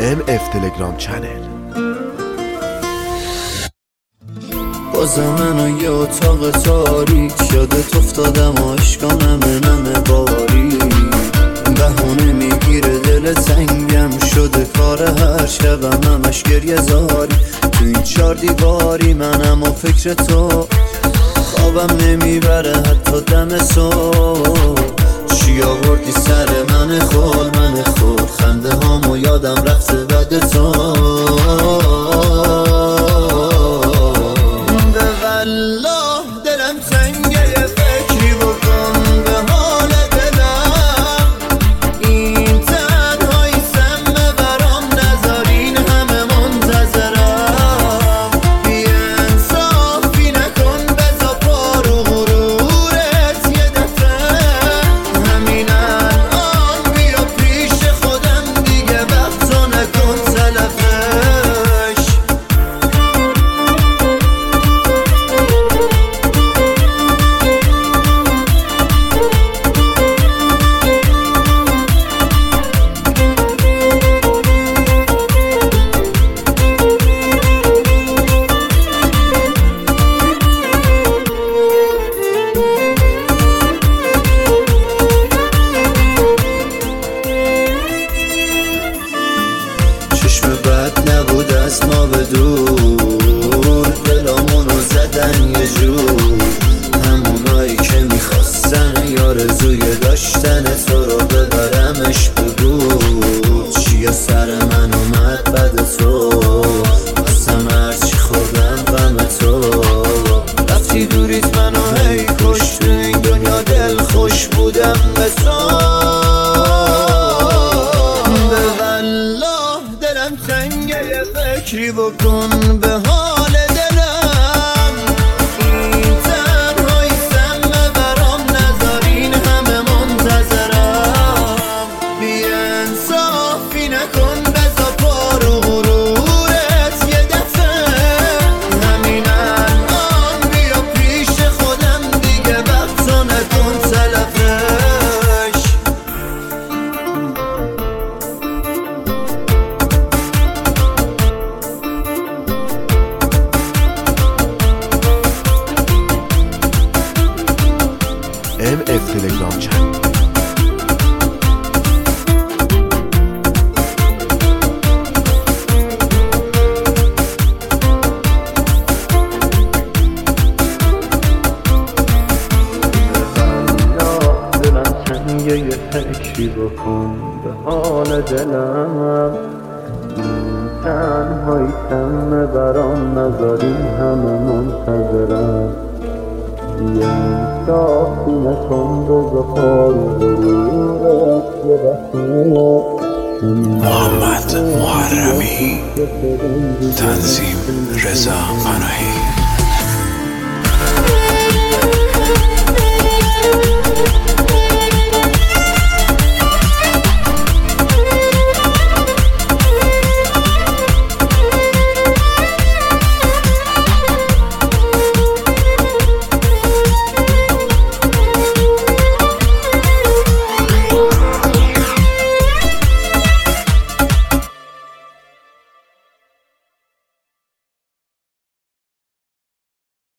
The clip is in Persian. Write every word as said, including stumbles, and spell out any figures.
ام اف تلگرام چنل. بازم منو یه اتاق تاریک یادت افتادم و عشقام همه نمه باری بهونه میگیره دل تنگم شده کار هر شبم همش گریه زاری تو این چار دیواری منم و فکر تو خوابم نمیبره حتی دم صبح چی آوردی سر من خول من خود خنده هامو یادم رفته بعد تو به والله دلم تنگه یه فکری بکن به حال دلم این تنهایی سمه برام نذارین همه منتظرم بی انصافی نکن بزا پا رو غرورت یه دفعه همین الان بیا پیش خودم دیگه وقتو نکن تلفش چشم بد نبود از ما به دور دلامونو زدن یه جور همونایی که میخواستن یارزوی داشتن تو رو ببرمش بگو چیه سر من اومد بد تو اصلا هرچی خوردم غم تو رفتی دوریت منو هی کش تو این دنیا دل خوش بودم به تو تنگه یه فکری بکن به حال دلم این تنهایی سمه برام نذارین همه منتظرم بی انصافی نکن بزا پا رو غرورت یه دفعه همین الان بیا پیش خودم دیگه وقتو نکن تلفش ام اف تلگرام چنل. دلم تنگه یه فکری بکن به حال دلم این تنهایی سمه برام نذاری همه منتظرم یه انصافی نکن بزا پارو غرورت یه دفعه محمد محرمی، تنظیم رضا پناهی.